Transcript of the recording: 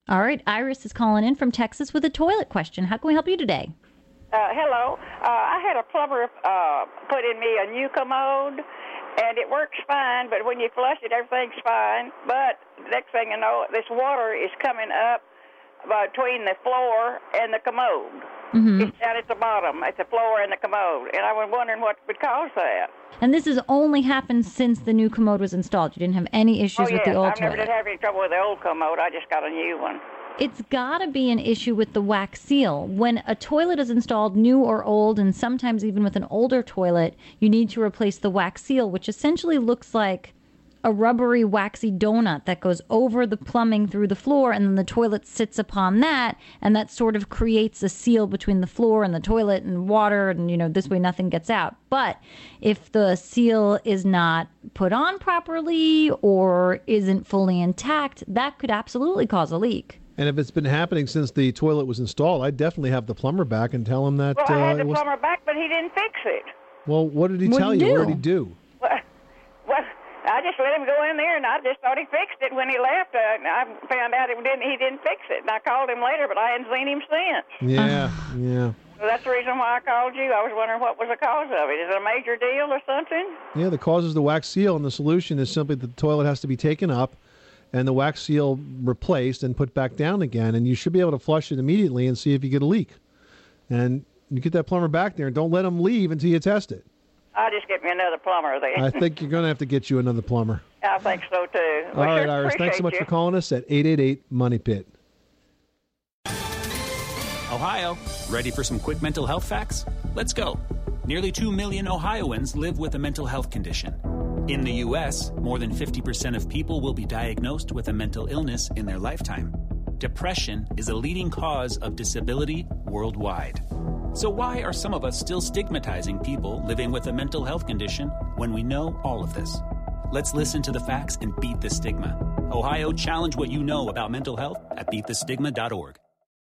All right, Iris is calling in from Texas with a toilet question. How can we help you today? Hello. I had a plumber put in me a new commode, and it works fine, but when you flush it, everything's fine. But next thing you know, this water is coming up between the floor and the commode. Mm-hmm. It's down at the bottom, at the floor and the commode, and I was wondering what would cause that. And this has only happened since the new commode was installed. You didn't have any issues with the old toilet? I never did have any trouble with the old commode. I just got a new one. It's got to be an issue with the wax seal. When a toilet is installed, new or old, and sometimes even with an older toilet, you need to replace the wax seal, which essentially looks like a rubbery, waxy donut that goes over the plumbing through the floor, and then the toilet sits upon that, and that sort of creates a seal between the floor and the toilet and water, and, this way nothing gets out. But if the seal is not put on properly or isn't fully intact, that could absolutely cause a leak. And if it's been happening since the toilet was installed, I'd definitely have the plumber back and tell him that... Well, I had the plumber back, but he didn't fix it. Well, what did he tell you? What did he do? Well, I just let him go in there, and I just thought he fixed it. When he left, I found out he didn't fix it. And I called him later, but I hadn't seen him since. Yeah. So that's the reason why I called you. I was wondering what was the cause of it. Is it a major deal or something? Yeah, the cause is the wax seal, and the solution is simply the toilet has to be taken up and the wax seal replaced and put back down again, and you should be able to flush it immediately and see if you get a leak. And you get that plumber back there, and don't let him leave until you test it. I'll just get me another plumber then. I think you're going to have to get you another plumber. I think so, too. All right, Iris, thanks so much for calling us at 888-MONEY-PIT. Ohio, ready for some quick mental health facts? Let's go. Nearly 2 million Ohioans live with a mental health condition. In the U.S., more than 50% of people will be diagnosed with a mental illness in their lifetime. Depression is a leading cause of disability worldwide. So why are some of us still stigmatizing people living with a mental health condition when we know all of this? Let's listen to the facts and beat the stigma. Ohio, challenge what you know about mental health at beatthestigma.org.